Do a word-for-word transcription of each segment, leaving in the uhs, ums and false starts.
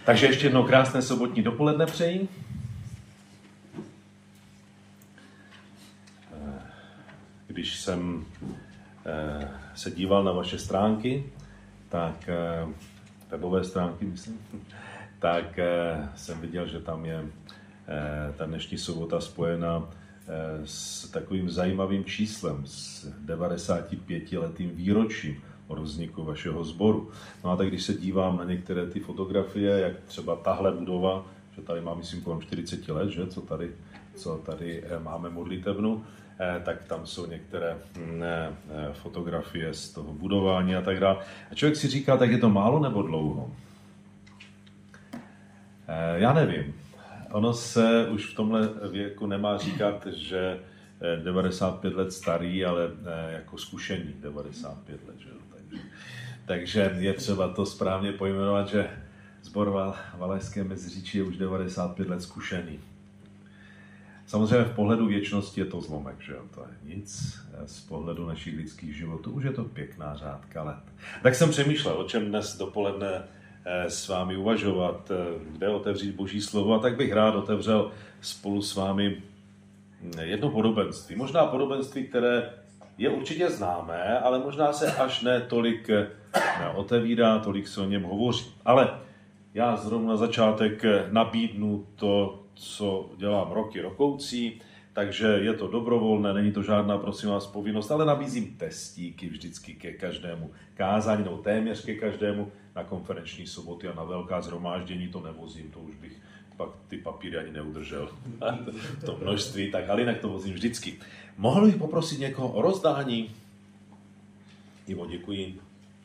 Takže ještě jednou krásné sobotní dopoledne přeji. Když jsem se díval na vaše stránky, tak webové stránky, myslím, tak jsem viděl, že tam je ta dnešní sobota spojena s takovým zajímavým číslem, s devadesátipětiletým výročím od vzniku vašeho sboru. No a tak když se dívám na některé ty fotografie, jak třeba tahle budova, že tady má, myslím, kolem čtyřicet let, že, co tady, co tady máme modlitebnu, tak tam jsou některé fotografie z toho budování a tak dále. A člověk si říká, tak je to málo nebo dlouho? Já nevím. Ono se už v tomhle věku nemá říkat, že devadesát pět let starý, ale jako zkušený devadesát pět let. Že? Takže, takže je třeba to správně pojmenovat, že sbor Valašské Meziříčí je už devadesát pět let zkušený. Samozřejmě v pohledu věčnosti je to zlomek, že jo? To je nic. Z pohledu našich lidských životů už je to pěkná řádka let. Tak jsem přemýšlel, o čem dnes dopoledne s vámi uvažovat, kde otevřít Boží slovo, a tak bych rád otevřel spolu s vámi jedno podobenství. Možná podobenství, které je určitě známé, ale možná se až ne tolik otevírá, tolik se o něm hovoří. Ale já zrovna na začátek nabídnu to, co dělám roky rokoucí, takže je to dobrovolné, není to žádná, prosím vás, povinnost, ale nabízím testíky vždycky ke každému kázání, nebo téměř ke každému, na konferenční soboty a na velká shromáždění to nevozím, to už bych pak ty papíry ani neudržel v tom množství, tak ale jinak to vozím vždycky. Mohl bych poprosit někoho o rozdání? Ivo, děkuji.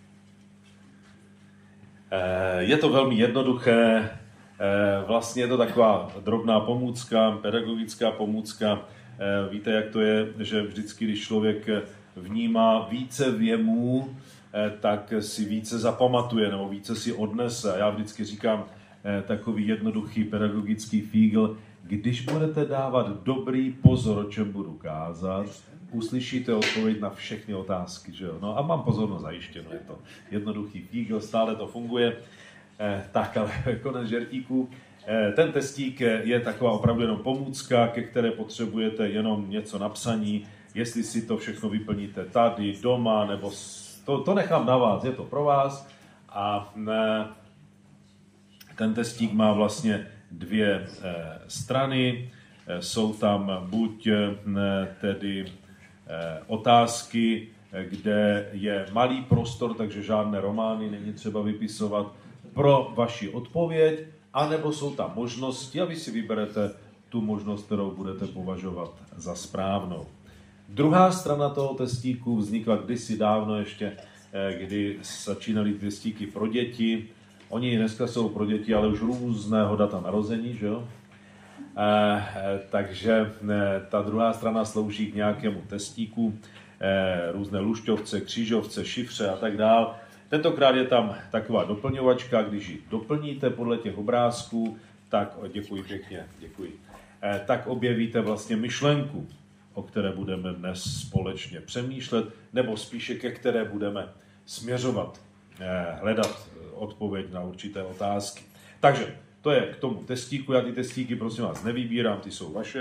Je to velmi jednoduché, vlastně je to taková drobná pomůcka, pedagogická pomůcka. Víte, jak to je, že vždycky, když člověk vnímá více věmů, tak si více zapamatuje nebo více si odnese. Já vždycky říkám takový jednoduchý pedagogický fígl, když budete dávat dobrý pozor, o čem budu kázat, uslyšíte odpověď na všechny otázky. Že jo? No a mám pozornost zajištěno, je to jednoduchý fígl, stále to funguje. Eh, tak, ale konec žertíků. Eh, ten testík je taková opravdu jenom pomůcka, ke které potřebujete jenom něco napsaní. Jestli si to všechno vyplníte tady, doma, nebo to, to nechám na vás, je to pro vás. A eh, ten testík má vlastně dvě eh, strany. Eh, jsou tam buď eh, tedy eh, otázky, kde je malý prostor, takže žádné romány není třeba vypisovat, pro vaši odpověď, anebo jsou tam možnosti a vy si vyberete tu možnost, kterou budete považovat za správnou. Druhá strana toho testíku vznikla kdysi dávno ještě, kdy začínaly testíky pro děti. Oni dneska jsou pro děti, ale už různého data narození, že jo? E, takže ta druhá strana slouží k nějakému testíku, e, různé lušťovce, křížovce, šifře a tak dále. Tentokrát je tam taková doplňovačka, když ji doplníte podle těch obrázků, tak, o, děkuji pěkně, děkuji, eh, tak objevíte vlastně myšlenku, o které budeme dnes společně přemýšlet, nebo spíše ke které budeme směřovat, eh, hledat odpověď na určité otázky. Takže to je k tomu testíku, já ty testíky prosím vás nevybírám, ty jsou vaše,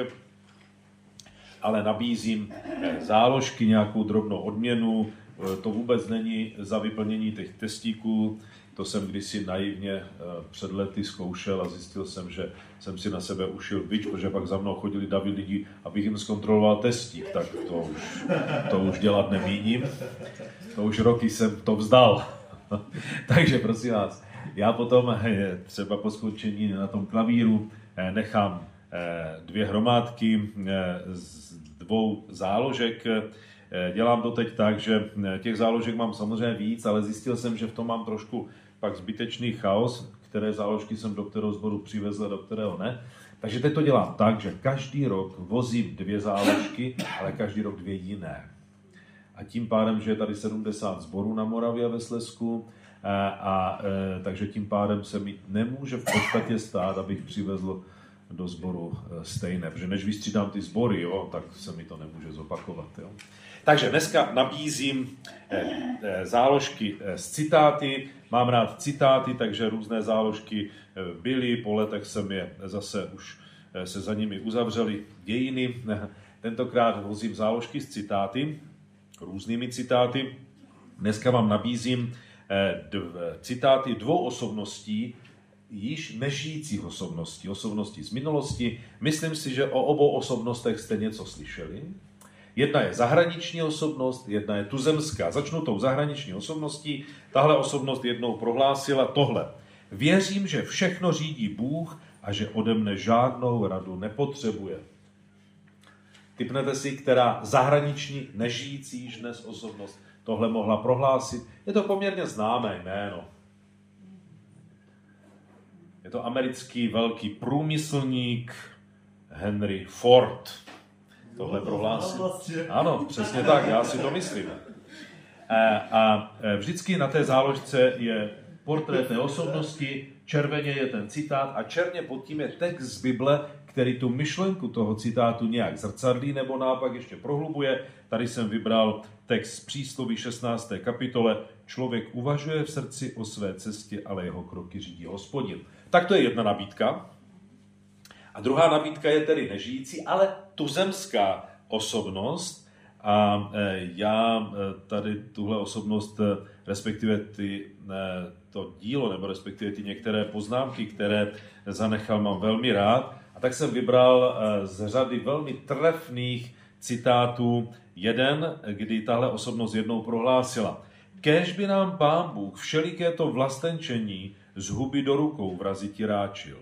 ale nabízím eh, záložky, nějakou drobnou odměnu. To vůbec není za vyplnění těch testíků, to jsem kdysi naivně před lety zkoušel a zjistil jsem, že jsem si na sebe ušil bič, protože pak za mnou chodili davy lidí, abych jim zkontroloval testík, tak to už, to už dělat nemíním, to už roky jsem to vzdal. Takže prosím vás, já potom třeba po skončení na tom klavíru nechám dvě hromádky z dvou záložek. Dělám to teď tak, že těch záložek mám samozřejmě víc, ale zjistil jsem, že v tom mám trošku pak zbytečný chaos, které záložky jsem do kterého sboru přivezl a do kterého ne. Takže teď to dělám tak, že každý rok vozím dvě záložky, ale každý rok dvě jiné. A tím pádem, že je tady sedmdesát sborů na Moravě a ve Slezsku, a, a, takže tím pádem se mi nemůže v podstatě stát, abych přivezl do sboru stejné, protože než vystřídám ty sbory, jo, tak se mi to nemůže zopakovat. Jo. Takže dneska nabízím záložky z citáty. Mám rád citáty, takže různé záložky byly, po letech jsem je zase už se za nimi uzavřely dějiny. Tentokrát vozím záložky z citáty, různými citáty. Dneska vám nabízím dv, citáty dvou osobností, již nežijících osobností, osobností z minulosti. Myslím si, že o obou osobnostech jste něco slyšeli. Jedna je zahraniční osobnost, jedna je tuzemská. Začnu tou zahraniční osobností. Tahle osobnost jednou prohlásila tohle. Věřím, že všechno řídí Bůh a že ode mne žádnou radu nepotřebuje. Tipnete si, která zahraniční, nežijící již dnes osobnost tohle mohla prohlásit. Je to poměrně známé jméno. Je to americký velký průmyslník Henry Ford. Tohle prohlásil. Ano, přesně tak, já si to myslím. A vždycky na té záložce je portrét té osobnosti, červeně je ten citát a černě pod tím je text z Bible, který tu myšlenku toho citátu nějak zrcadlí nebo naopak ještě prohlubuje. Tady jsem vybral text z Přísloví šestnácté kapitole. Člověk uvažuje v srdci o své cestě, ale jeho kroky řídí Hospodin. Tak to je jedna nabídka. A druhá nabídka je tedy nežijící, ale tuzemská osobnost. A já tady tuhle osobnost, respektive ty, to dílo, nebo respektive ty některé poznámky, které zanechal, mám velmi rád. A tak jsem vybral z řady velmi trefných citátů jeden, kdy tahle osobnost jednou prohlásila. Kéž by nám Pán Bůh všeliké to vlastenčení z huby do rukou vraziti ráčil.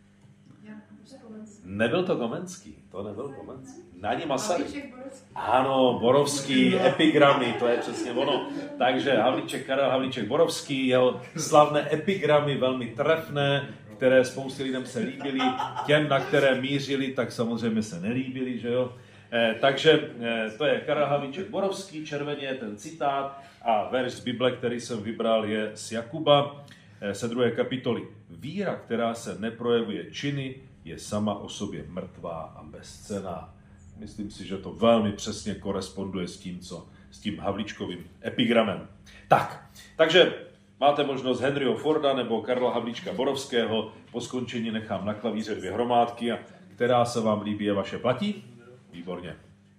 Nebyl to Komenský, to nebyl Komenský. Ani Masaryk. Ano, Borovský, epigramy, to je přesně ono. Takže Havlíček, Karel Havlíček Borovský, jeho slavné epigramy, velmi trefné, které spoustě lidem se líbily, těm, na které mířili, tak samozřejmě se nelíbily, že jo. Eh, takže eh, to je Karel Havlíček Borovský, červeně je ten citát a verš z Bible, který jsem vybral, je z Jakuba, eh, se druhé kapitoly. Víra, která se neprojevuje činy, je sama o sobě mrtvá a bezcenná. Myslím si, že to velmi přesně koresponduje s tím, co, s tím Havlíčkovým epigramem. Tak, takže máte možnost Henryho Forda nebo Karla Havlíčka Borovského. Po skončení nechám na klavíře dvě hromádky, a která se vám líbí, je vaše platí? Výborně.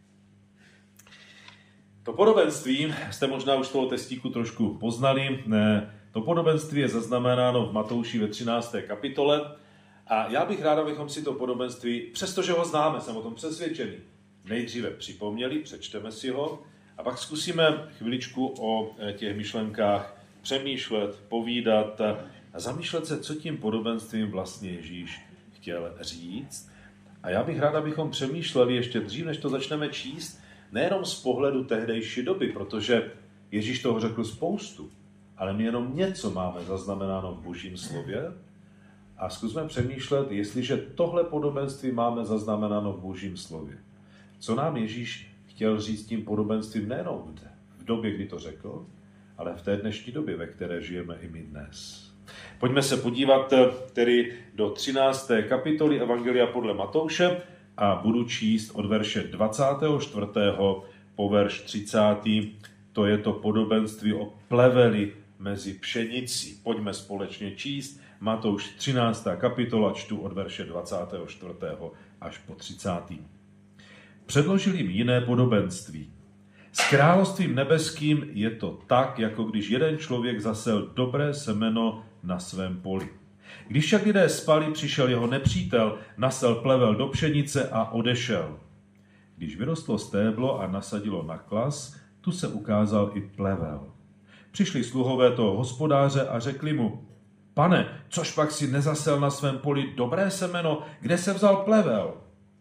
To podobenství jste možná už z toho testíku trošku poznali. To podobenství je zaznamenáno v Matouši ve třinácté kapitole. A já bych rád, abychom si to podobenství, přestože ho známe, jsem o tom přesvědčený, nejdříve připomněli, přečteme si ho a pak zkusíme chviličku o těch myšlenkách přemýšlet, povídat a zamýšlet se, co tím podobenstvím vlastně Ježíš chtěl říct. A já bych rád, abychom přemýšleli ještě dřív, než to začneme číst, nejenom z pohledu tehdejší doby, protože Ježíš toho řekl spoustu, ale my jenom něco máme zaznamenáno v Božím slově. A zkusme přemýšlet, jestliže tohle podobenství máme zaznamenáno v Božím slově. Co nám Ježíš chtěl říct tím podobenstvím nejenom v době, kdy to řekl, ale v té dnešní době, ve které žijeme i my dnes. Pojďme se podívat tedy do třinácté kapitoly Evangelia podle Matouše a budu číst od verše dvacátého čtvrtého po verš třicátý. To je to podobenství o pleveli mezi pšenicí. Pojďme společně číst. Matouš třináctá kapitola, čtu od verše dvacátého čtvrtého až po třicátý. Předložil jim jiné podobenství. S královstvím nebeským je to tak, jako když jeden člověk zasel dobré semeno na svém poli. Když však lidé spali, přišel jeho nepřítel, nasel plevel do pšenice a odešel. Když vyrostlo stéblo a nasadilo na klas, tu se ukázal i plevel. Přišli sluhové toho hospodáře a řekli mu: Pane, což pak si nezasel na svém poli dobré semeno, kde se vzal plevel?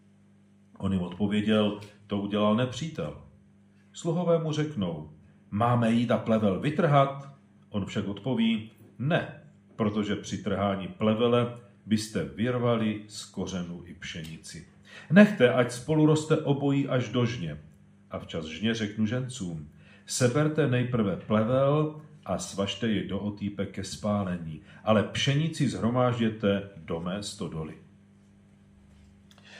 On jim odpověděl: To udělal nepřítel. Sluhové mu řeknou: Máme jít a plevel vytrhat? On však odpoví: Ne, protože při trhání plevele byste vyrvali z kořenu i pšenici. Nechte, ať spolu roste obojí až do žně. A včas žně řeknu žencům: Seberte nejprve plevel a svažte ji do otýpek ke spálení, ale pšenici zhromážděte do mé stodoly.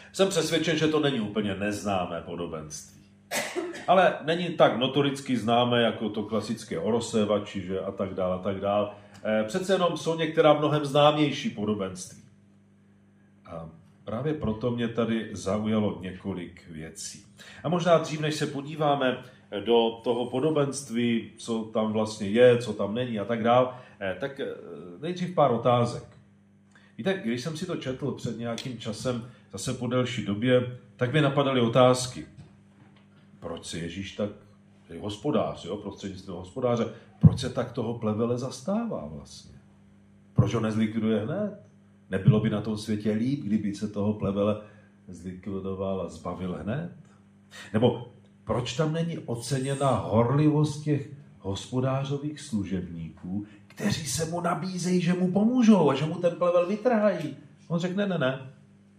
Jsem přesvědčen, že to není úplně neznámé podobenství. Ale není tak notoricky známé jako to klasické o rozsévači, že a tak dále, a tak dále. Přece jenom jsou některá mnohem známější podobenství. A právě proto mě tady zaujalo několik věcí. A možná dřív, než se podíváme do toho podobenství, co tam vlastně je, co tam není a tak dále, tak nejdřív pár otázek. Víte, když jsem si to četl před nějakým časem, zase po delší době, tak mi napadaly otázky. Proč se Ježíš tak, je hospodář, jo, prostřednictvím hospodáře, proč se tak toho plevele zastává vlastně? Proč ho nezlikviduje hned? Nebylo by na tom světě líp, kdyby se toho plevele zlikvidoval a zbavil hned? Nebo proč tam není oceněna horlivost těch hospodářových služebníků, kteří se mu nabízejí, že mu pomůžou a že mu ten plevel vytrhají? On řekne, ne, ne.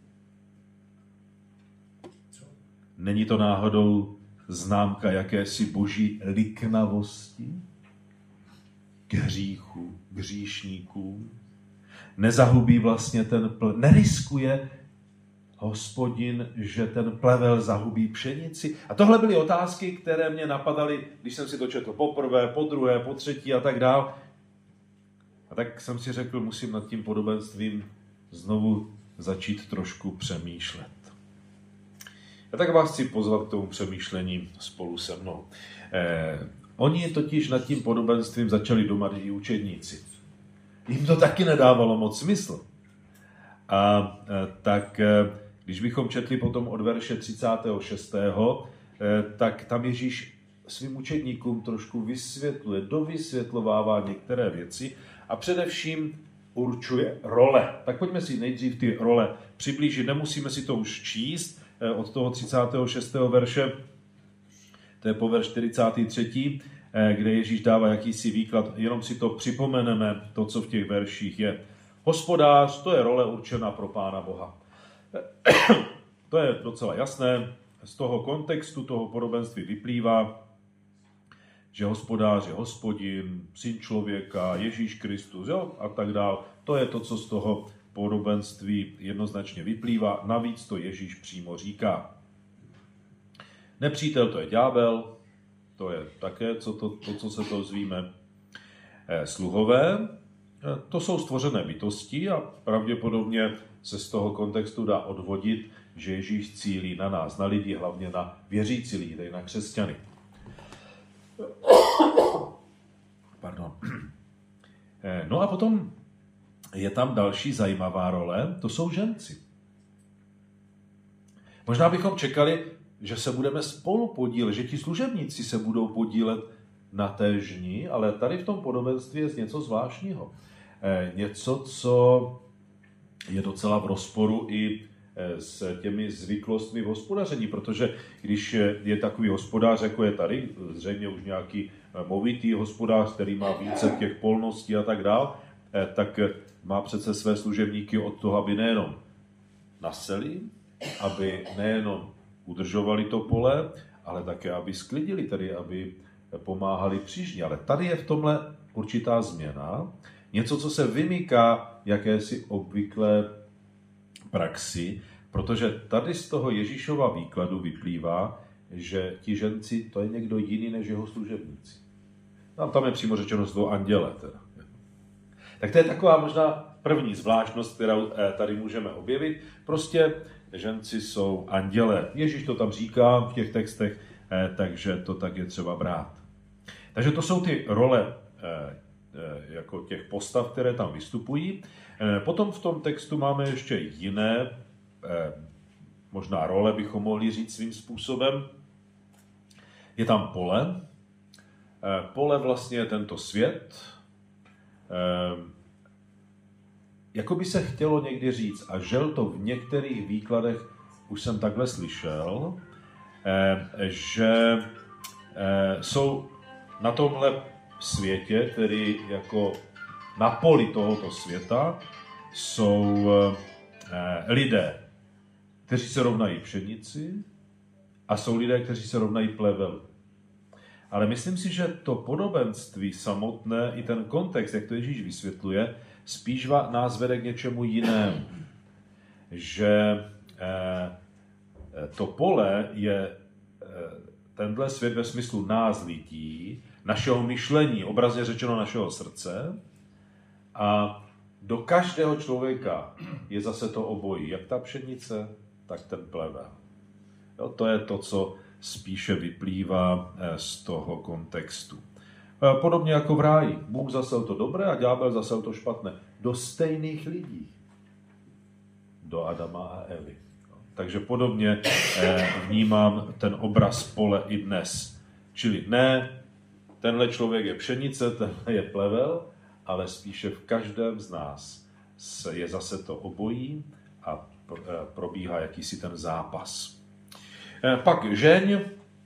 Není to náhodou známka jakési boží liknavosti k hříchu, k hříšníkům? Nezahubí vlastně ten plevel, neriskuje Hospodin, že ten plevel zahubí pšenici? A tohle byly otázky, které mě napadaly, když jsem si to četl poprvé, po druhé, po třetí a tak dál. A tak jsem si řekl, musím nad tím podobenstvím znovu začít trošku přemýšlet. A tak vás chci pozvat k tomu přemýšlení spolu se mnou. Eh, oni totiž nad tím podobenstvím začali doma i učedníci. Jim to taky nedávalo moc smysl. A eh, tak, eh, když bychom četli potom od verše třicátého šestého Eh, tak tam Ježíš svým učedníkům trošku vysvětluje, dovysvětlovává některé věci a především určuje role. Tak pojďme si nejdřív ty role přiblížit. Nemusíme si to už číst, od toho třicátého šestého verše, to je po verš čtyřicátý třetí, kde Ježíš dává jakýsi výklad, jenom si to připomeneme, to, co v těch verších je. Hospodář, to je role určená pro Pána Boha. To je docela jasné, z toho kontextu toho podobenství vyplývá, že hospodář je Hospodin, syn člověka, Ježíš Kristus, jo, a tak dál. To je to, co z toho podobenství jednoznačně vyplývá, navíc to Ježíš přímo říká. Nepřítel to je ďábel, to je také co to, to co se to dozvíme. Sluhové, to jsou stvořené bytosti a pravděpodobně se z toho kontextu dá odvodit, že Ježíš cílí na nás, na lidi, hlavně na věřící lidi, tedy na křesťany. Pardon. No a potom je tam další zajímavá role, to jsou ženci. Možná bychom čekali, že se budeme spolu podílet, že ti služebníci se budou podílet na té žni, ale tady v tom podobenství je něco zvláštního. Něco, co je docela v rozporu i s těmi zvyklostmi v hospodaření, protože když je takový hospodář, jako je tady, zřejmě už nějaký movitý hospodář, který má více těch polností a tak dál, tak má přece své služebníky od toho, aby nejenom naseli, aby nejenom udržovali to pole, ale také, aby sklidili, tedy aby pomáhali při žni. Ale tady je v tomhle určitá změna, něco, co se vymyká jakési obvyklé praxi, protože tady z toho Ježíšova výkladu vyplývá, že ti ženci, to je někdo jiný než jeho služebníci. Tam, tam je přímo řečeno slovo anděle. Teda. Tak to je taková možná první zvláštnost, kterou tady můžeme objevit. Prostě ženci jsou anděle. Ježíš to tam říká v těch textech, takže to tak je třeba brát. Takže to jsou ty role jako těch postav, které tam vystupují. Potom v tom textu máme ještě jiné, možná role bychom mohli říct svým způsobem. Je tam pole. Pole vlastně je tento svět. Jako by se chtělo někdy říct, a žel to v některých výkladech už jsem takhle slyšel, že jsou na tomhle světě, tedy jako na poli tohoto světa, jsou lidé, kteří se rovnají pšenici a jsou lidé, kteří se rovnají plevelu. Ale myslím si, že to podobenství samotné, i ten kontext, jak to Ježíš vysvětluje, spíš nás vede k něčemu jinému. Že to pole je tenhle svět ve smyslu nás lidí, našeho myšlení, obrazně řečeno našeho srdce, a do každého člověka je zase to obojí, jak ta pšenice, tak ten plevel. Jo, to je to, co spíše vyplývá z toho kontextu. Podobně jako v ráji. Bůh zasel to dobré a ďábel zasel to špatné. Do stejných lidí. Do Adama a Evy. Takže podobně vnímám ten obraz pole i dnes. Čili ne, tenhle člověk je pšenice, tenhle je plevel, ale spíše v každém z nás je zase to obojí a probíhá jakýsi ten zápas. Pak žeň.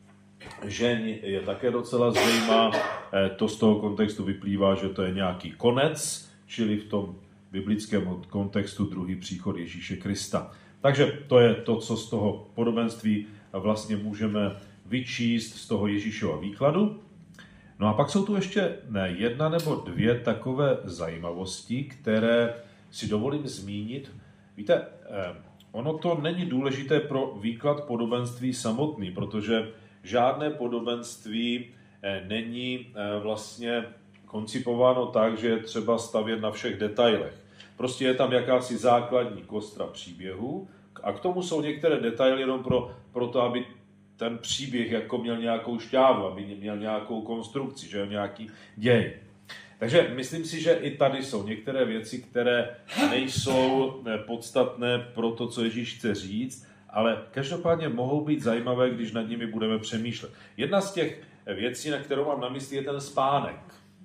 Žeň je také docela zřejmá. To z toho kontextu vyplývá, že to je nějaký konec, čili v tom biblickém kontextu druhý příchod Ježíše Krista. Takže to je to, co z toho podobenství vlastně můžeme vyčíst z toho Ježíšova výkladu. No a pak jsou tu ještě jedna nebo dvě takové zajímavosti, které si dovolím zmínit. Víte, ono to není důležité pro výklad podobenství samotný, protože žádné podobenství není vlastně koncipováno tak, že je třeba stavět na všech detailech. Prostě je tam jakási základní kostra příběhu a k tomu jsou některé detaily jenom pro, pro to, aby ten příběh jako měl nějakou šťávu, aby měl nějakou konstrukci, že nějaký děj. Takže myslím si, že i tady jsou některé věci, které nejsou podstatné pro to, co Ježíš chce říct, ale každopádně mohou být zajímavé, když nad nimi budeme přemýšlet. Jedna z těch věcí, na kterou mám na mysli, je ten spánek.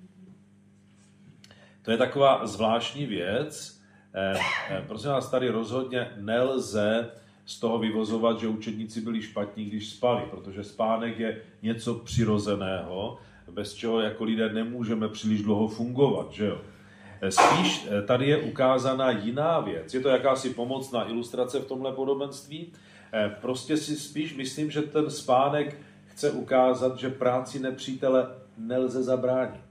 To je taková zvláštní věc. Prosím vás, tady rozhodně nelze z toho vyvozovat, že učedníci byli špatní, když spali, protože spánek je něco přirozeného, bez čeho jako lidé nemůžeme příliš dlouho fungovat, že jo? Spíš tady je ukázána jiná věc. Je to jakási pomocná ilustrace v tomhle podobenství. Prostě si spíš myslím, že ten spánek chce ukázat, že práci nepřítele nelze zabránit.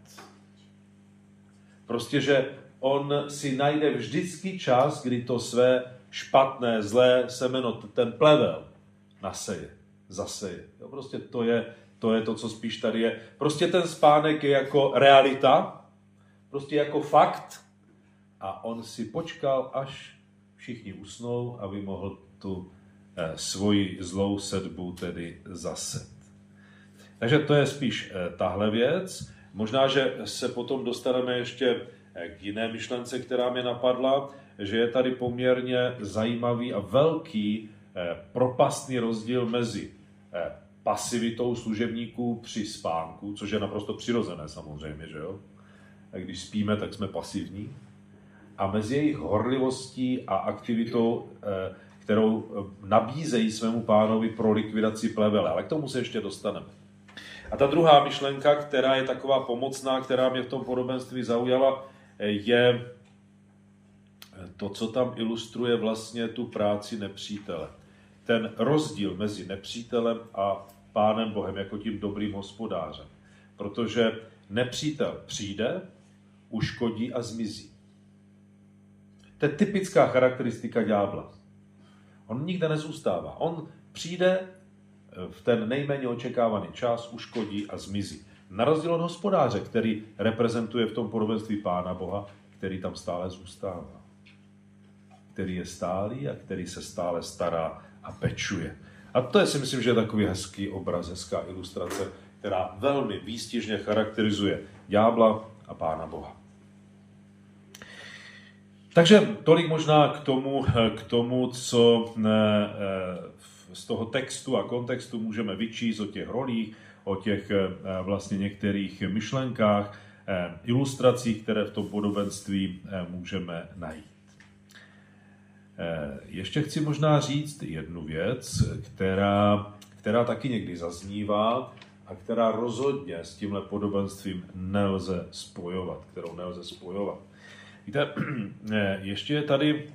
Prostě, že on si najde vždycky čas, kdy to své špatné, zlé semeno, ten plevel naseje, zaseje. Jo, prostě to je, to je to, co spíš tady je. Prostě ten spánek je jako realita, prostě jako fakt a on si počkal, až všichni usnou, aby mohl tu eh, svoji zlou sedbu tedy zaset. Takže to je spíš eh, tahle věc. Možná, že se potom dostaneme ještě k jiné myšlence, která mě napadla, že je tady poměrně zajímavý a velký eh, propastný rozdíl mezi eh, pasivitou služebníků při spánku, což je naprosto přirozené samozřejmě, že jo? A když spíme, tak jsme pasivní. A mezi jejich horlivostí a aktivitou, eh, kterou nabízejí svému pánovi pro likvidaci plevele. Ale k tomu se ještě dostaneme. A ta druhá myšlenka, která je taková pomocná, která mě v tom podobenství zaujala, je to, co tam ilustruje vlastně tu práci nepřítele. Ten rozdíl mezi nepřítelem a Pánem Bohem jako tím dobrým hospodářem. Protože nepřítel přijde, uškodí a zmizí. To je typická charakteristika ďábla. On nikde nezůstává. On přijde v ten nejméně očekávaný čas, uškodí a zmizí. Na rozdíl od hospodáře, který reprezentuje v tom podobenství Pána Boha, který tam stále zůstává. Který je stálý a který se stále stará a pečuje. A to je, si myslím, že je takový hezký obraz, hezká ilustrace, která velmi výstižně charakterizuje ďábla a Pána Boha. Takže tolik možná k tomu, k tomu, co z toho textu a kontextu můžeme vyčíst o těch rolích, o těch vlastně některých myšlenkách, ilustracích, které v tom podobenství můžeme najít. Ještě chci možná říct jednu věc, která, která taky někdy zaznívá a která rozhodně s tímhle podobenstvím nelze spojovat, kterou nelze spojovat. Víte, ještě je tady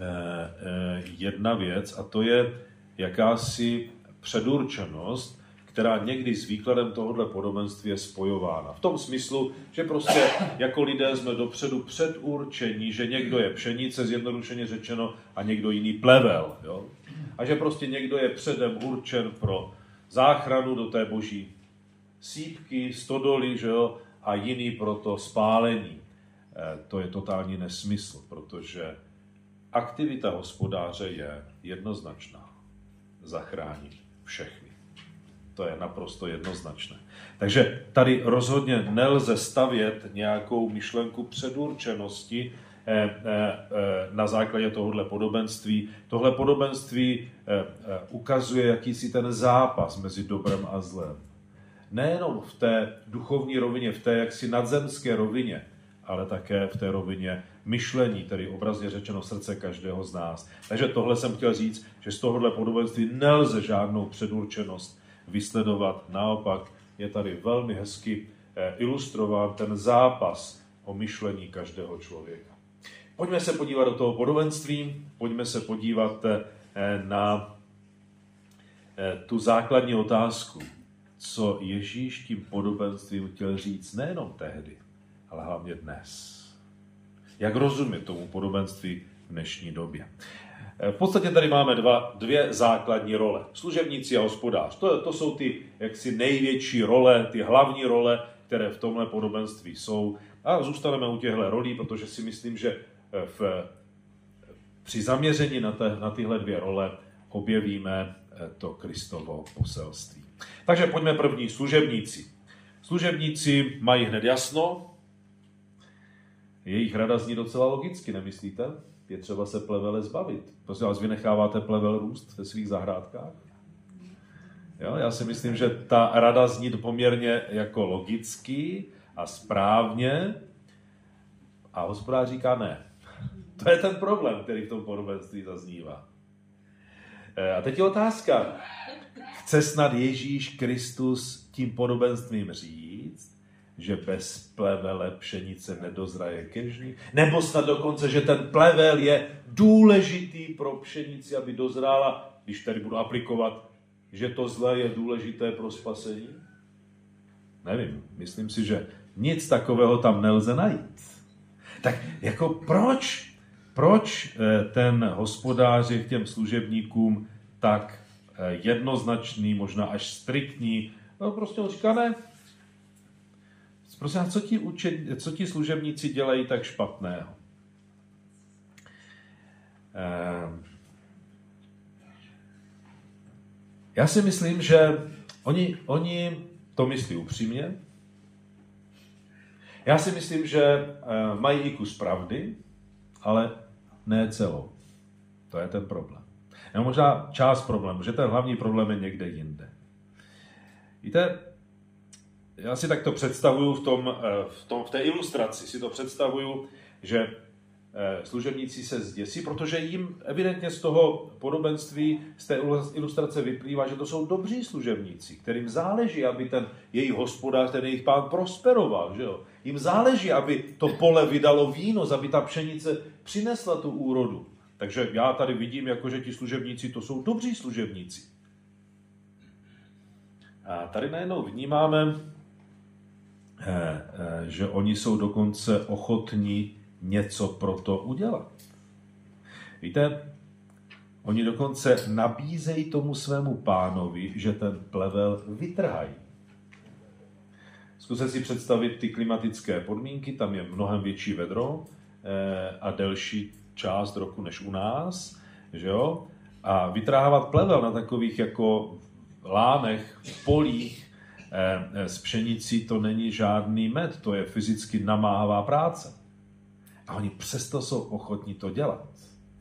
jedna věc a to je jakási předurčenost, která někdy s výkladem tohohle podobenství je spojována. V tom smyslu, že prostě jako lidé jsme dopředu předurčení, že někdo je pšenice, zjednodušeně řečeno, a někdo jiný plevel. Jo? A že prostě někdo je předem určen pro záchranu do té boží sýpky, stodoly, že jo? A jiný pro to spálení. E, to je totální nesmysl, protože aktivita hospodáře je jednoznačná. Zachránit všechny. To je naprosto jednoznačné. Takže tady rozhodně nelze stavět nějakou myšlenku předurčenosti eh, eh, na základě tohohle podobenství. Tohle podobenství eh, eh, ukazuje jakýsi ten zápas mezi dobrem a zlem. Nejenom v té duchovní rovině, v té jaksi nadzemské rovině, ale také v té rovině myšlení, tedy obrazně řečeno srdce každého z nás. Takže tohle jsem chtěl říct, že z tohohle podobenství nelze žádnou předurčenost vysledovat. Naopak je tady velmi hezky ilustrován ten zápas o myšlení každého člověka. Pojďme se podívat do toho podobenství, pojďme se podívat na tu základní otázku, co Ježíš tím podobenstvím chtěl říct nejenom tehdy, ale hlavně dnes. Jak rozumět tomu podobenství v dnešní době? V podstatě tady máme dva, dvě základní role. Služebníci a hospodář. To, to jsou ty jaksi největší role, ty hlavní role, které v tomhle podobenství jsou. A zůstaneme u těchto rolí, protože si myslím, že v, při zaměření na, te, na tyhle dvě role objevíme to Kristovo poselství. Takže pojďme první, služebníci. Služebníci mají hned jasno. Jejich rada zní docela logicky, nemyslíte? Je třeba se plevele zbavit. Prosím vás, vy necháváte plevel růst ve svých zahrádkách? Jo, já si myslím, že ta rada zní poměrně jako logicky a správně. A hospodář říká ne. To je ten problém, který v tom podobenství zaznívá. A teď je otázka. Chce snad Ježíš Kristus tím podobenstvím říct, že bez plevele pšenice nedozraje ke žni? Nebo snad dokonce, že ten plevel je důležitý pro pšenici, aby dozrála, když tady budu aplikovat, že to zlé je důležité pro spasení? Nevím, myslím si, že nic takového tam nelze najít. Tak jako proč? Proč ten hospodář je k těm služebníkům tak jednoznačný, možná až striktní? No prostě on říká ne. Prosím, co ti, učet, co ti služebníci dělají tak špatného? Ehm. Já si myslím, že oni, oni to myslí upřímně. Já si myslím, že mají i kus pravdy, ale ne celou. To je ten problém. Nebo možná část problému, že ten hlavní problém je někde jinde. Víte, já si tak to představuju v, tom, v, tom, v té ilustraci, si to představuju, že služebníci se zděsí, protože jim evidentně z toho podobenství, z té ilustrace vyplývá, že to jsou dobří služebníci, kterým záleží, aby ten jejich hospodář, ten jejich pán prosperoval. Že jo? Jim záleží, aby to pole vydalo výnos, aby ta pšenice přinesla tu úrodu. Takže já tady vidím, jako, že ti služebníci, to jsou dobří služebníci. A tady najednou vnímáme, že oni jsou dokonce ochotní něco pro to udělat. Víte, oni dokonce nabízejí tomu svému pánovi, že ten plevel vytrhají. Zkuste si představit ty klimatické podmínky, tam je mnohem větší vedro a delší část roku než u nás, že jo? A vytrhávat plevel na takových jako lánech, polích s pšenicí, to není žádný med, to je fyzicky namáhavá práce. A oni přesto jsou ochotní to dělat.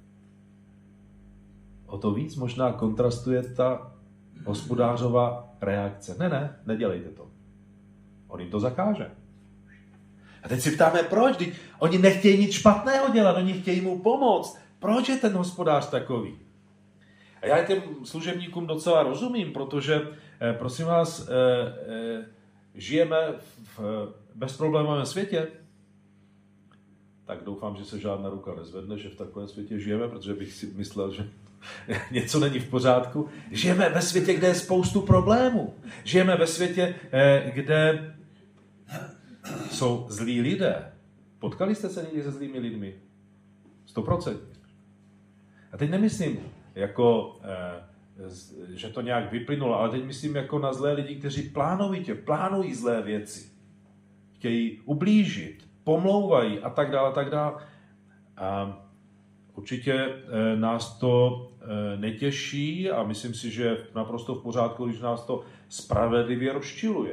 O to víc možná kontrastuje ta hospodářová reakce. Ne, ne, nedělejte to. On jim to zakáže. A teď si ptáme, proč? Teď oni nechtějí nic špatného dělat, oni chtějí mu pomoct. Proč je ten hospodář takový? A já těm služebníkům docela rozumím, protože, eh, prosím vás, eh, eh, žijeme v bezproblémovém světě. Tak doufám, že se žádná ruka nezvedne, že v takovém světě žijeme, protože bych si myslel, že něco není v pořádku. Žijeme ve světě, kde je spoustu problémů. Žijeme ve světě, kde jsou zlí lidé. Potkali jste se někdy se zlými lidmi? Sto procent. A teď nemyslím, jako, že to nějak vyplynulo, ale teď myslím jako na zlé lidi, kteří plánovitě, plánují zlé věci. Chtějí ublížit, pomlouvají a tak dále, a tak dále. A určitě nás to netěší a myslím si, že je naprosto v pořádku, když nás to spravedlivě rozčiluje.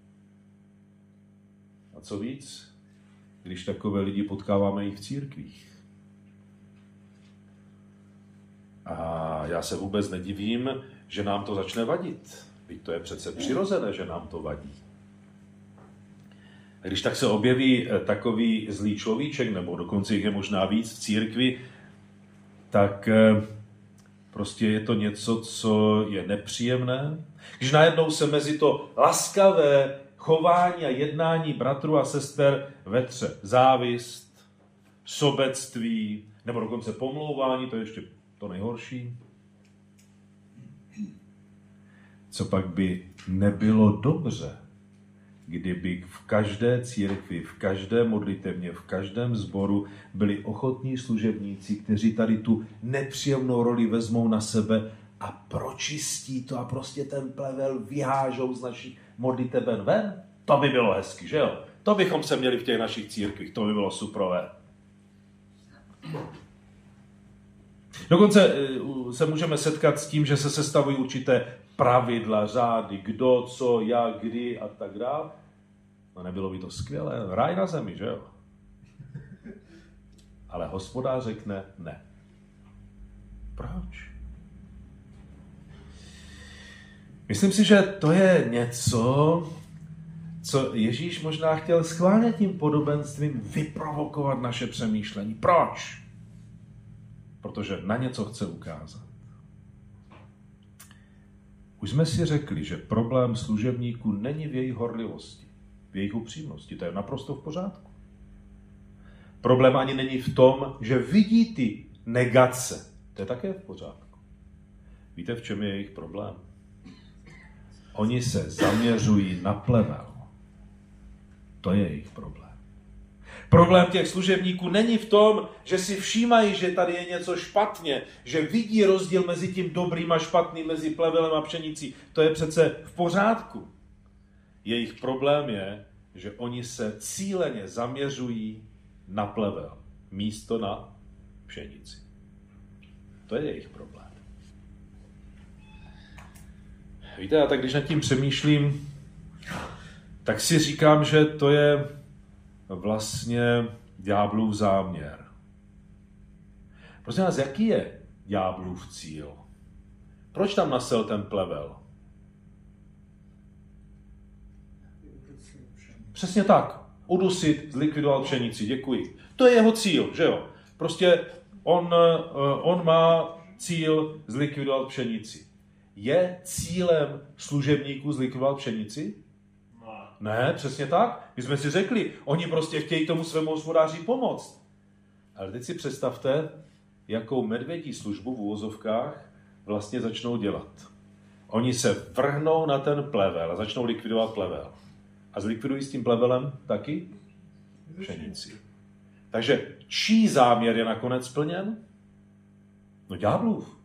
A co víc, když takové lidi potkáváme i v církvích. A já se vůbec nedivím, že nám to začne vadit. Byť to je přece přirozené, že nám to vadí. A když tak se objeví takový zlý človíček, nebo dokonce jich je možná víc v církvi, tak prostě je to něco, co je nepříjemné. Když najednou se mezi to laskavé chování a jednání bratrů a sester vetře závist, sobectví, nebo dokonce pomlouvání, to je ještě to nejhorší. Co pak by nebylo dobře, kdyby v každé církvi, v každé modlitevně, v každém sboru byli ochotní služebníci, kteří tady tu nepříjemnou roli vezmou na sebe a pročistí to a prostě ten plevel vyhážou z našich modliteben ven? To by bylo hezky, že jo? To bychom se měli v těch našich církvích, to by bylo suprové. Dokonce se můžeme setkat s tím, že se sestavují určité pravidla, řády, kdo, co, jak, kdy a tak dále. No nebylo by to skvělé, ráj na zemi, že jo? Ale Hospodář řekne ne. Proč? Myslím si, že to je něco, co Ježíš možná chtěl schválně tím podobenstvím vyprovokovat naše přemýšlení. Proč? Protože na něco chce ukázat. Už jsme si řekli, že problém služebníků není v jejich horlivosti, v jejich upřímnosti. To je naprosto v pořádku. Problém ani není v tom, že vidí ty negace. To je také v pořádku. Víte, v čem je jejich problém? Oni se zaměřují na plevel. To je jejich problém. Problém těch služebníků není v tom, že si všímají, že tady je něco špatně, že vidí rozdíl mezi tím dobrým a špatným, mezi plevelem a pšenicí. To je přece v pořádku. Jejich problém je, že oni se cíleně zaměřují na plevel, místo na pšenici. To je jejich problém. Víte, já tak když nad tím přemýšlím, tak si říkám, že to je vlastně ďáblův záměr. Prosím vás, jaký je ďáblův cíl? Proč tam nasel ten plevel? Přesně tak. Udusit, zlikvidovat pšenici. Děkuji. To je jeho cíl, že jo? Prostě on, on má cíl zlikvidovat pšenici. Je cílem služebníků zlikvidovat pšenici? Ne, přesně tak. My jsme si řekli, oni prostě chtějí tomu svému hospodáři pomoct. Ale teď si představte, jakou medvědí službu v uvozovkách vlastně začnou dělat. Oni se vrhnou na ten plevel a začnou likvidovat plevel. A zlikvidují s tím plevelem taky pšenici. Takže čí záměr je nakonec splněn? No ďáblův.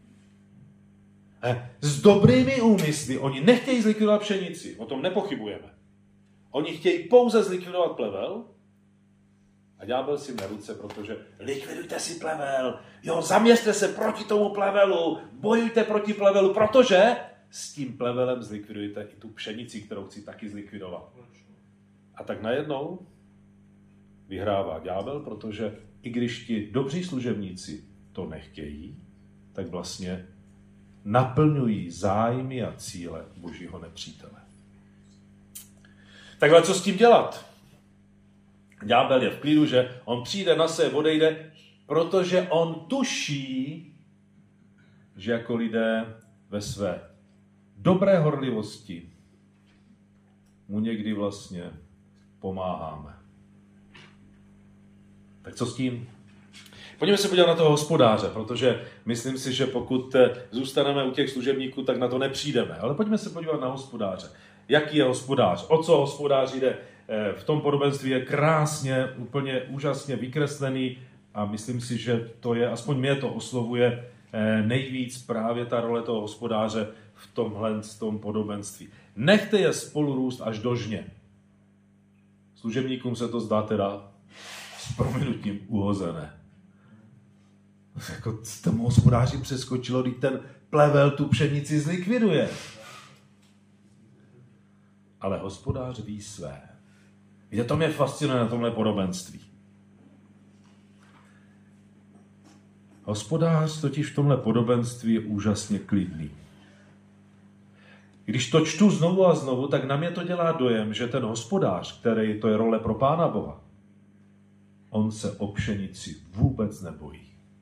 S dobrými úmysly. Oni nechtějí zlikvidovat pšenici. O tom nepochybujeme. Oni chtějí pouze zlikvidovat plevel a ďábel si na ruce, protože likvidujte si plevel, jo, zaměřte se proti tomu plevelu, bojujte proti plevelu, protože s tím plevelem zlikvidujete i tu pšenici, kterou chci taky zlikvidovat. A tak najednou vyhrává ďábel, protože i když ti dobří služebníci to nechtějí, tak vlastně naplňují zájmy a cíle božího nepřítele. Takhle co s tím dělat? Ďábel je v klidu, že on přijde na sebe, odejde, protože on tuší, že jako lidé ve své dobré horlivosti mu někdy vlastně pomáháme. Tak co s tím? Pojďme se podívat na toho hospodáře, protože myslím si, že pokud zůstaneme u těch služebníků, tak na to nepřijdeme. Ale pojďme se podívat na hospodáře. Jaký je hospodář? O co hospodář jde? V tom podobenství je krásně, úplně úžasně vykreslený a myslím si, že to je, aspoň mě to oslovuje nejvíc právě ta role toho hospodáře v tomhle v tom podobenství. Nechte je spolu růst až do žně. Služebníkům se to zdá teda s prominutím uhozené. Jako tomu hospodáři přeskočilo, když ten plevel tu pšenici zlikviduje. Ale hospodář ví své. Víte, to mě fascinuje na tomhle podobenství. Hospodář totiž v tomhle podobenství je úžasně klidný. Když to čtu znovu a znovu, tak na mě to dělá dojem, že ten hospodář, který to je role pro Pána Boha, on se o pšenici vůbec nebojí.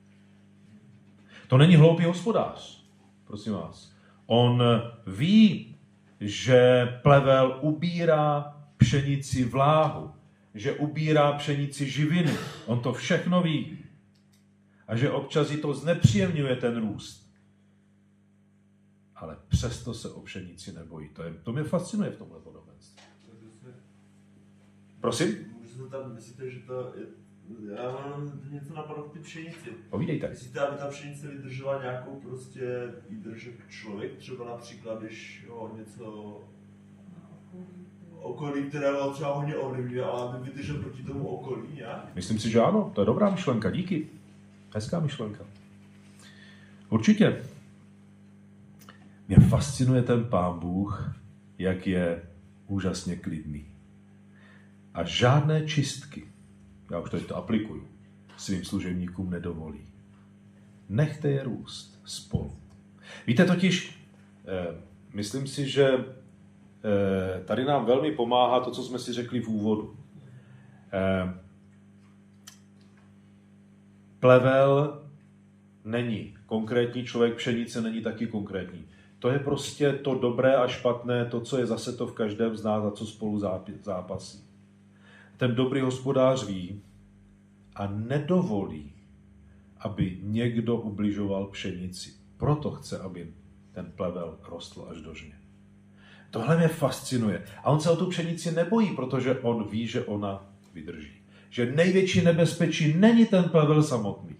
To není hloupý hospodář, prosím vás. On ví, že plevel ubírá pšenici vláhu, že ubírá pšenici živiny. On to všechno ví. A že občas jí to znepříjemňuje ten růst. Ale přesto se o pšenici nebojí. To, je, to mě fascinuje v tomhle podobenství. Prosím? Můžu se tam, myslíte, že to je... Já mám něco napadlo k ty pšenici. Povídejte. Myslíte, aby ta pšenice vydržela nějakou prostě výdrž člověk? Třeba například, když ho něco okolí, které ho třeba hodně ovlivňuje, ale aby vydržel proti tomu okolí, nějak? Myslím si, že ano. To je dobrá myšlenka. Díky. Hezká myšlenka. Určitě. Mě fascinuje ten Pán Bůh, jak je úžasně klidný. A žádné čistky, já už teď to aplikuju, svým služebníkům nedovolí. Nechte je růst spolu. Víte totiž, eh, myslím si, že eh, tady nám velmi pomáhá to, co jsme si řekli v úvodu. Eh, plevel není konkrétní člověk, pšenice není taky konkrétní. To je prostě to dobré a špatné, to, co je zase to v každém z nás a co spolu zápasí. Ten dobrý hospodář ví a nedovolí, aby někdo ubližoval pšenici. Proto chce, aby ten plevel rostl až do žně. Tohle mě fascinuje. A on se o tu pšenici nebojí, protože on ví, že ona vydrží. Že největší nebezpečí není ten plevel samotný.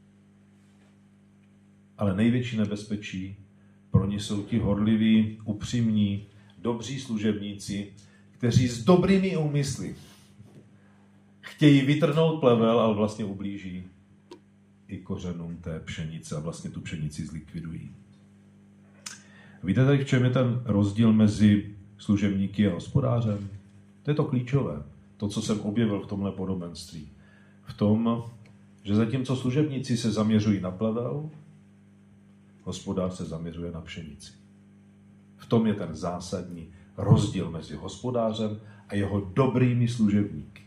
Ale největší nebezpečí pro ně jsou ti horliví, upřímní, dobří služebníci, kteří s dobrými úmysly chtějí vytrhnout plevel, ale vlastně ublíží i kořenům té pšenice a vlastně tu pšenici zlikvidují. Víte tady, v čem je ten rozdíl mezi služebníky a hospodářem? To je to klíčové. To, co jsem objevil v tomhle podobenství. V tom, že zatímco služebníci se zaměřují na plevel, hospodář se zaměřuje na pšenici. V tom je ten zásadní rozdíl mezi hospodářem a jeho dobrými služebníky.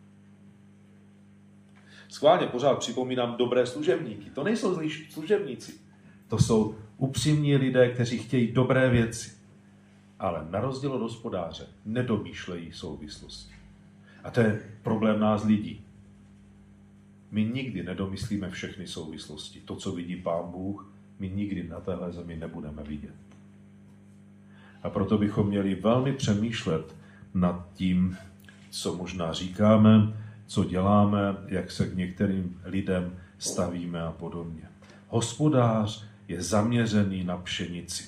Schválně pořád připomínám dobré služebníky. To nejsou zlí služebníci. To jsou upřímní lidé, kteří chtějí dobré věci. Ale na rozdíl od hospodáře nedomýšlejí souvislosti. A to je problém nás lidí. My nikdy nedomyslíme všechny souvislosti. To, co vidí Pán Bůh, my nikdy na téhle zemi nebudeme vidět. A proto bychom měli velmi přemýšlet nad tím, co možná říkáme, co děláme, jak se k některým lidem stavíme a podobně. Hospodář je zaměřený na pšenici.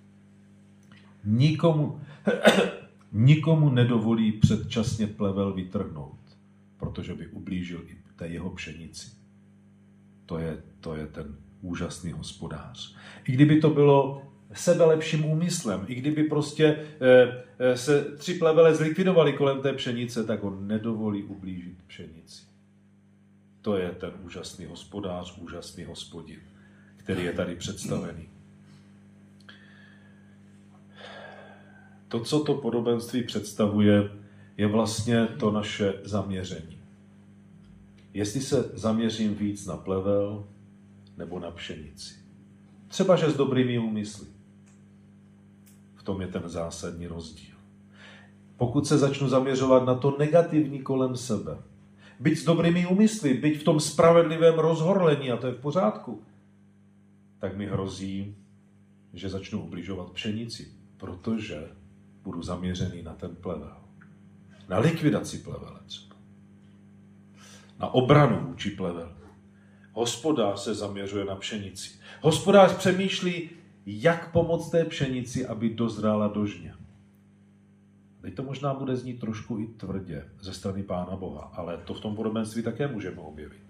Nikomu, nikomu nedovolí předčasně plevel vytrhnout, protože by ublížil i té jeho pšenici. To je, to je ten úžasný hospodář. I kdyby to bylo sebelepším úmyslem, i kdyby prostě e, e, se tři plevele zlikvidovali kolem té pšenice, tak on nedovolí ublížit pšenici. To je ten úžasný hospodář, úžasný hospodin, který je tady představený. To, co to podobenství představuje, je vlastně to naše zaměření. Jestli se zaměřím víc na plevel nebo na pšenici. Třeba, že s dobrými úmysly. V tom je ten zásadní rozdíl. Pokud se začnu zaměřovat na to negativní kolem sebe, byť s dobrými úmysly, byť v tom spravedlivém rozhorlení, a to je v pořádku, tak mi hrozí, že začnu ubližovat pšenici, protože budu zaměřený na ten plevel. Na likvidaci plevele třeba. Na obranu vůči plevelu. Hospodář se zaměřuje na pšenici. Hospodář přemýšlí, jak pomoct té pšenici, aby dozrála do žně. Teď to možná bude znít trošku i tvrdě ze strany Pána Boha, ale to v tom podobenství také můžeme objevit.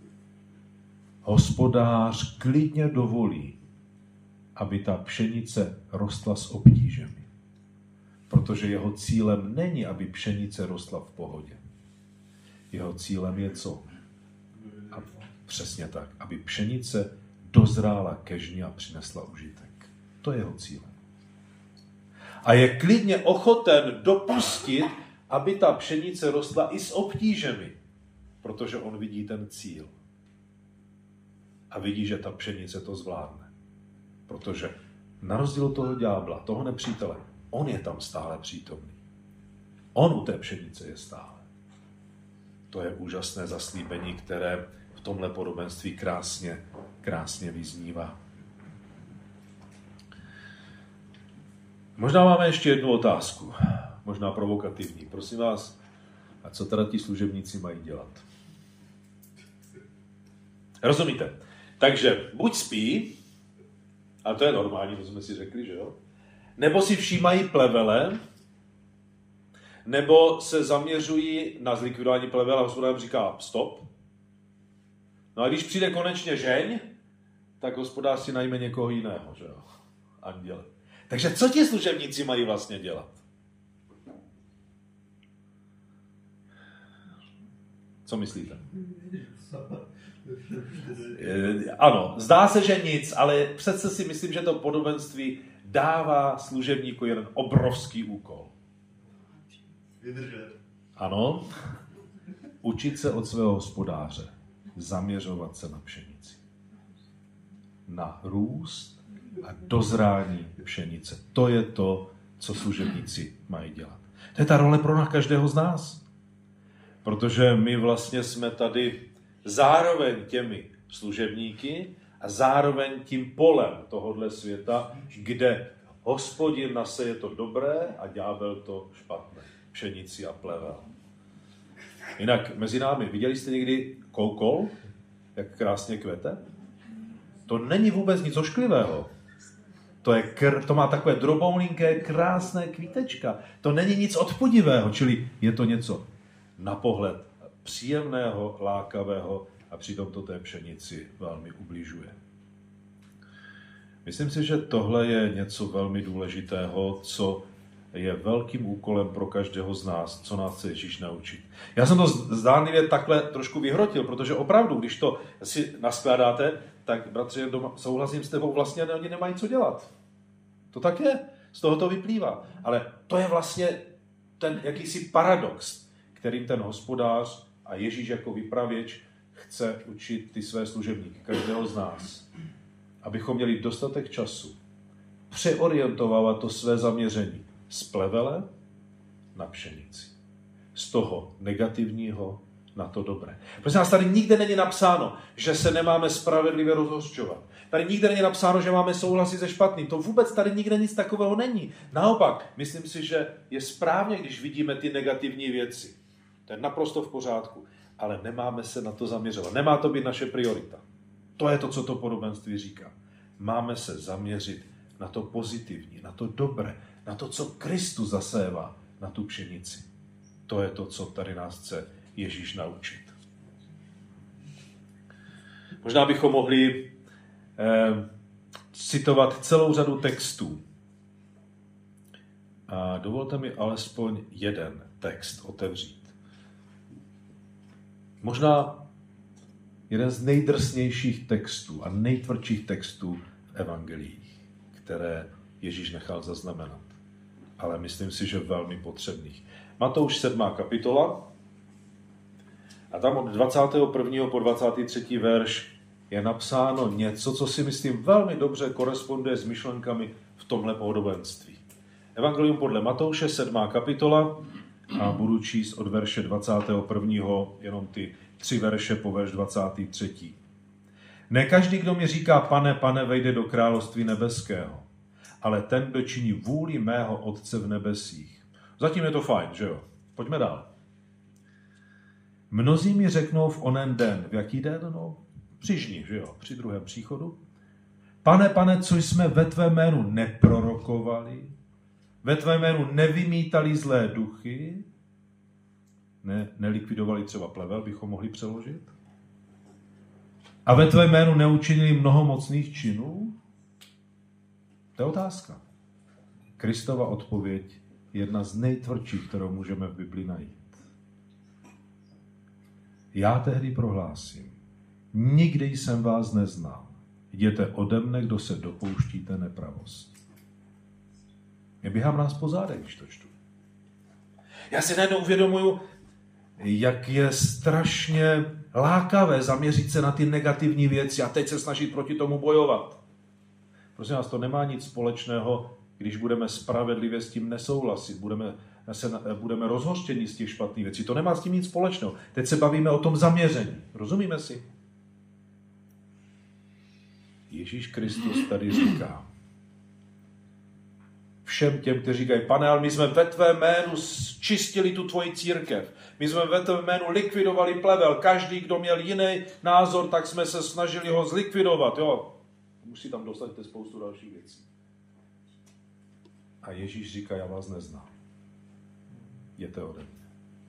Hospodář klidně dovolí, aby ta pšenice rostla s obtížemi. Protože jeho cílem není, aby pšenice rostla v pohodě. Jeho cílem je co? A přesně tak, aby pšenice dozrála ke žni a přinesla užitek. To je jeho cílem. A je klidně ochoten dopustit, aby ta pšenice rostla i s obtížemi, protože on vidí ten cíl. A vidí, že ta pšenice to zvládne. Protože na rozdíl od toho ďábla, toho nepřítele, on je tam stále přítomný. On u té pšenice je stále. To je úžasné zaslíbení, které v tomhle podobenství krásně, krásně vyznívá. Možná máme ještě jednu otázku, možná provokativní. Prosím vás, a co teda ti služebníci mají dělat? Rozumíte? Takže buď spí, a to je normální, to jsme si řekli, že jo? Nebo si všímají plevele, nebo se zaměřují na zlikvidování plevele a hospodář říká stop. No a když přijde konečně žeň, tak hospodář si najme někoho jiného, že jo? Anděle. Takže co ti služebníci mají vlastně dělat? Co myslíte? Ano, zdá se, že nic, ale přece si myslím, že to podobenství dává služebníku jeden obrovský úkol. Vydržet. Ano, učit se od svého hospodáře, zaměřovat se na pšenici. Na růst a dozrání pšenice. To je to, co služebníci mají dělat. To je ta role pro nás každého z nás. Protože my vlastně jsme tady zároveň těmi služebníky a zároveň tím polem tohohle světa, kde Hospodin naseje to dobré a ďábel to špatné. Pšenici a plevel. Jinak mezi námi, viděli jste někdy koukol, jak krásně kvete? To není vůbec nic ošklivého. To, je kr, to má takové droboulinké, krásné kvítečka. To není nic odpudivého, čili je to něco na pohled příjemného, lákavého a přitom to té pšenici velmi ubližuje. Myslím si, že tohle je něco velmi důležitého, co je velkým úkolem pro každého z nás, co nás chce Ježíš naučit. Já jsem to zdánlivě takhle trošku vyhrotil, protože opravdu, když to si naskládáte, tak bratře, souhlasím s tebou, vlastně oni nemají co dělat. To tak je, z toho to vyplývá. Ale to je vlastně ten jakýsi paradox, kterým ten hospodář a Ježíš jako vypravěč chce učit ty své služebníky, každého z nás. Abychom měli dostatek času přeorientovávat to své zaměření z plevele na pšenici. Z toho negativního na to dobré. Protože nás tady nikde není napsáno, že se nemáme spravedlivě rozhořčovat. Tady nikde není napsáno, že máme souhlasit se špatným. To vůbec tady nikde nic takového není. Naopak, myslím si, že je správně, když vidíme ty negativní věci. To je naprosto v pořádku. Ale nemáme se na to zaměřovat. Nemá to být naše priorita. To je to, co to podobenství říká. Máme se zaměřit na to pozitivní, na to dobré, na to, co Kristus zasévá na tu pšenici. To je to, co tady nás chce Ježíš naučit. Možná bychom mohli eh, citovat celou řadu textů. A dovolte mi alespoň jeden text otevřít. Možná jeden z nejdrsnějších textů a nejtvrdších textů v evangeliích, které Ježíš nechal zaznamenat. Ale myslím si, že velmi potřebných. Matouš sedmá kapitola a tam od dvacátého prvního po dvacátý třetí verš je napsáno něco, co si myslím velmi dobře koresponduje s myšlenkami v tomhle podobenství. Evangelium podle Matouše, sedmá kapitola a budu číst od verše dvacátého prvního jenom ty tři verše po verš dvacátý třetí. Ne každý, kdo mi říká pane, pane, vejde do království nebeského, ale ten, kdo činí vůli mého Otce v nebesích. Zatím je to fajn, že jo? Pojďme dál. Mnozí mi řeknou v onen den. V jaký den? No, přižní, že jo? Při druhém příchodu. Pane, pane, co jsme ve tvé jménu neprorokovali, ve tvé jménu nevymítali zlé duchy, ne, nelikvidovali třeba plevel, bychom mohli přeložit, a ve tvé jménu neučinili mnoho mocných činů? To je otázka. Kristova odpověď je jedna z nejtvrdších, kterou můžeme v Biblii najít. Já tehdy prohlásím, nikdy jsem vás neznal. Jděte ode mne, kdo se dopouštíte nepravost. Já běhám nás po zádech, když to čtu. Já si najednou uvědomuju, jak je strašně lákavé zaměřit se na ty negativní věci a teď se snažit proti tomu bojovat. Prosím vás, to nemá nic společného, když budeme spravedlivě s tím nesouhlasit, budeme, se, budeme rozhořčení z těch špatných věcí. To nemá s tím nic společného. Teď se bavíme o tom zaměření. Rozumíme si? Ježíš Kristus tady říká všem těm, kteří říkají, pane, ale my jsme ve tvé jménu čistili tu tvoji církev. My jsme ve tvé jménu likvidovali plevel. Každý, kdo měl jiný názor, tak jsme se snažili ho zlikvidovat. Jo, musí tam dostat spoustu dalších věcí. A Ježíš říká, já vás neznám. Jděte ode mě.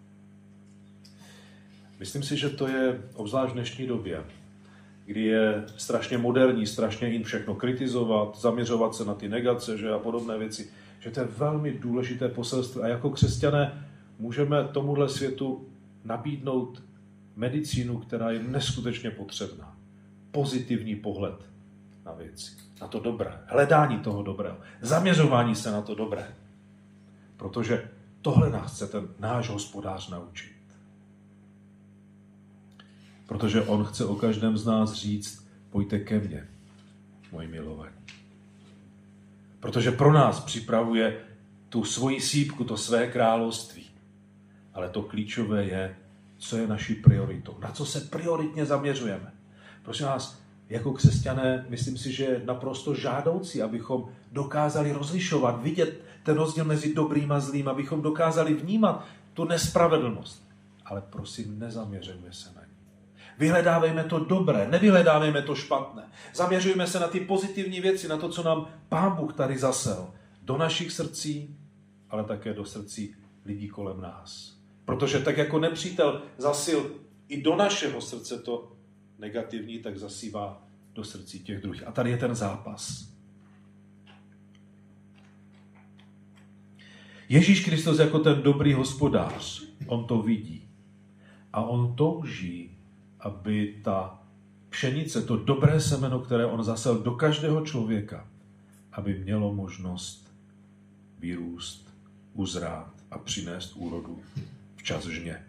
Myslím si, že to je obzvlášť v dnešní době, kdy je strašně moderní, strašně jim všechno kritizovat, zaměřovat se na ty negace, že a podobné věci, že to je velmi důležité poselství. A jako křesťané můžeme tomuhle světu nabídnout medicínu, která je neskutečně potřebná. Pozitivní pohled na věci, na to dobré, hledání toho dobrého, zaměřování se na to dobré. Protože tohle nás chce ten náš Hospodář naučit. Protože on chce o každém z nás říct, pojďte ke mně, moji milovaní. Protože pro nás připravuje tu svoji sýpku, to své království. Ale to klíčové je, co je naší prioritou, na co se prioritně zaměřujeme. Prosím vás, jako křesťané, myslím si, že je naprosto žádoucí, abychom dokázali rozlišovat, vidět ten rozdíl mezi dobrým a zlým, abychom dokázali vnímat tu nespravedlnost. Ale prosím, nezaměřujme se na ní. Vyhledávejme to dobré, nevyhledávejme to špatné. Zaměřujme se na ty pozitivní věci, na to, co nám Pán Bůh tady zasel. Do našich srdcí, ale také do srdcí lidí kolem nás. Protože tak jako nepřítel zasil i do našeho srdce to negativní, tak zasívá do srdcí těch druhých. A tady je ten zápas. Ježíš Kristus jako ten dobrý hospodář, on to vidí. A on touží, aby ta pšenice, to dobré semeno, které on zasel do každého člověka, aby mělo možnost vyrůst, uzrát a přinést úrodu včas žně.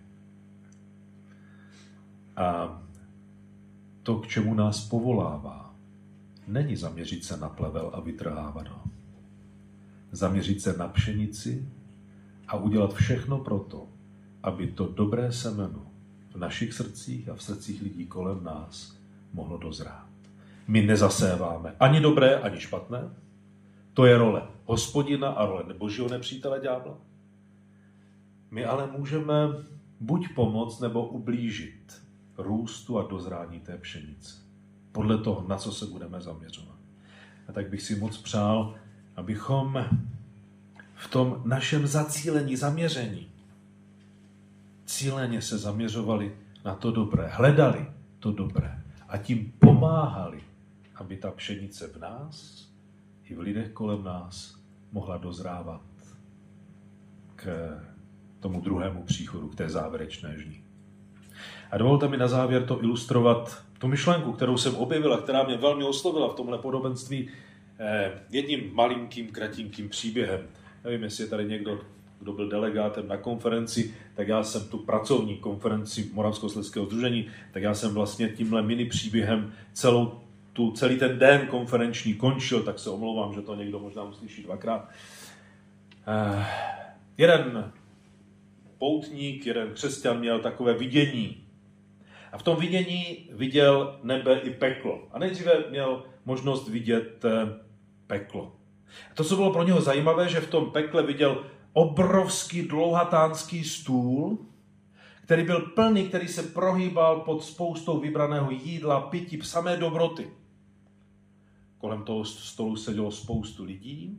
A to, k čemu nás povolává, není zaměřit se na plevel a vytrhávat ho. Zaměřit se na pšenici a udělat všechno proto, aby to dobré semeno v našich srdcích a v srdcích lidí kolem nás mohlo dozrát. My nezaséváme ani dobré, ani špatné. To je role Hospodina a role božího nepřítele ďábla. My ale můžeme buď pomoct, nebo ublížit růstu a dozrání té pšenice. Podle toho, na co se budeme zaměřovat. A tak bych si moc přál, abychom v tom našem zacílení, zaměření, cíleně se zaměřovali na to dobré, hledali to dobré a tím pomáhali, aby ta pšenice v nás i v lidech kolem nás mohla dozrávat k tomu druhému příchodu, k té závěrečné žni. A dovolte mi na závěr to ilustrovat, tu myšlenku, kterou jsem objevila, která mě velmi oslovila v tomhle podobenství, jedním malinkým, kratinkým příběhem. Nevím, jestli je tady někdo, kdo byl delegátem na konferenci, tak já jsem tu pracovní konferenci Moravskoslezského sdružení, tak já jsem vlastně tímhle mini příběhem celou tu, celý ten den konferenční končil, tak se omlouvám, že to někdo možná uslyší dvakrát. Eh, jeden poutník, jeden křesťan měl takové vidění. A v tom vidění viděl nebe i peklo. A nejdříve měl možnost vidět peklo. A to, co bylo pro něho zajímavé, že v tom pekle viděl obrovský dlouhatánský stůl, který byl plný, který se prohýbal pod spoustou vybraného jídla, pití, samé dobroty. Kolem toho stolu sedělo spoustu lidí,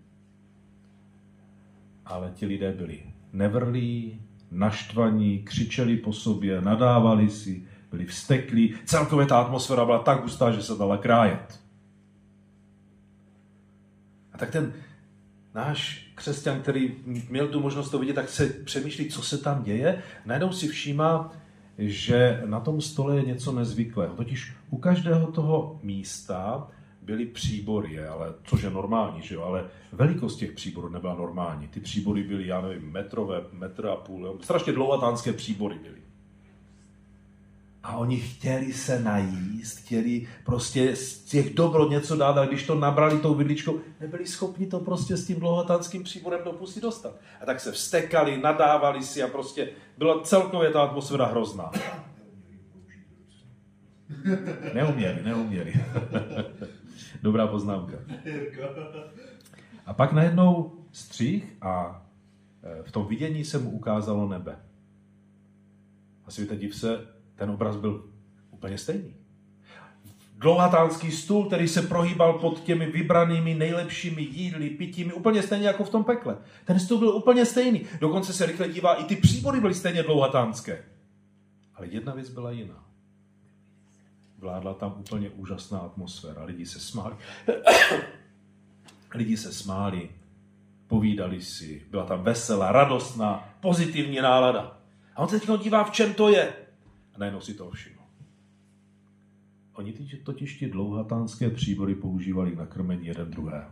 ale ti lidé byli nevrlí, naštvaní, křičeli po sobě, nadávali si, byli vzteklí. Celkově ta atmosféra byla tak hustá, že se dala krájet. A tak ten náš křesťan, který měl tu možnost to vidět, tak se přemýšlí, co se tam děje. Najednou si všímá, že na tom stole je něco nezvyklého. Totiž u každého toho místa byly příbory, ale, což je normální, že jo? Ale velikost těch příborů nebyla normální. Ty příbory byly, já nevím, metrové, metr a půl, jo? Strašně dlouhatánské příbory byly. A oni chtěli se najíst, chtěli prostě z těch dobro něco dát, ale když to nabrali tou vidličkou, nebyli schopni to prostě s tím dlouhatánským příborem do pusy dostat. A tak se vztekali, nadávali si a prostě byla celkově ta atmosféra hrozná. Neuměli, neuměli. Dobrá poznámka. A pak najednou střih a v tom vidění se mu ukázalo nebe. A světe div se, ten obraz byl úplně stejný. Dlouhatánský stůl, který se prohýbal pod těmi vybranými nejlepšími jídly, pitími, úplně stejně jako v tom pekle. Ten stůl byl úplně stejný. Dokonce se rychle dívá, i ty příbory byly stejně dlouhatánské. Ale jedna věc byla jiná. Vládla tam úplně úžasná atmosféra. Lidi se smáli. Lidi se smáli, povídali si, byla tam veselá, radostná, pozitivní nálada. A on se teď dívá, v čem to je. A najednou si to všiml. Oni totiž ti dlouhatánské příbory používali na krmení jeden druhého.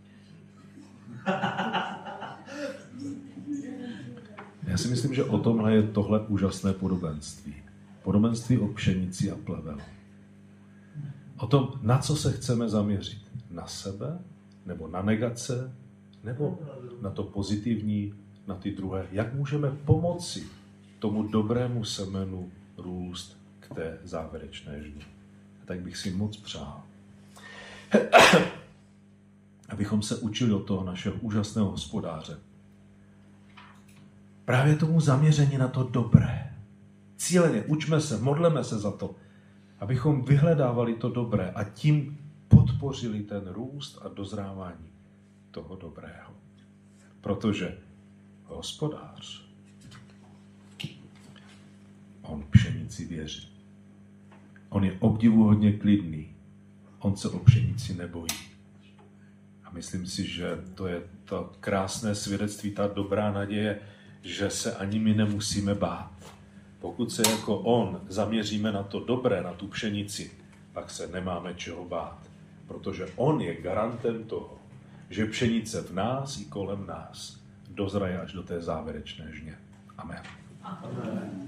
Já si myslím, že o tomhle je tohle úžasné podobenství. Podobenství o pšenici a plevelu. O tom, na co se chceme zaměřit. Na sebe, nebo na negace, nebo na to pozitivní, na ty druhé. Jak můžeme pomoci tomu dobrému semenu růst k té závěrečné žni. A tak bych si moc přál, abychom se učili od toho našeho úžasného hospodáře. Právě tomu zaměření na to dobré. Cíleně učme se, modleme se za to, abychom vyhledávali to dobré a tím podpořili ten růst a dozrávání toho dobrého. Protože hospodář, on pšenici věří. On je obdivuhodně klidný. On se o pšenici nebojí. A myslím si, že to je to krásné svědectví, ta dobrá naděje, že se ani my nemusíme bát. Pokud se jako on zaměříme na to dobré, na tu pšenici, pak se nemáme čeho bát. Protože on je garantem toho, že pšenice v nás i kolem nás dozraje až do té závěrečné žně. Amen. Amen.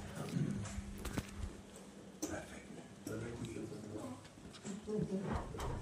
Perfect.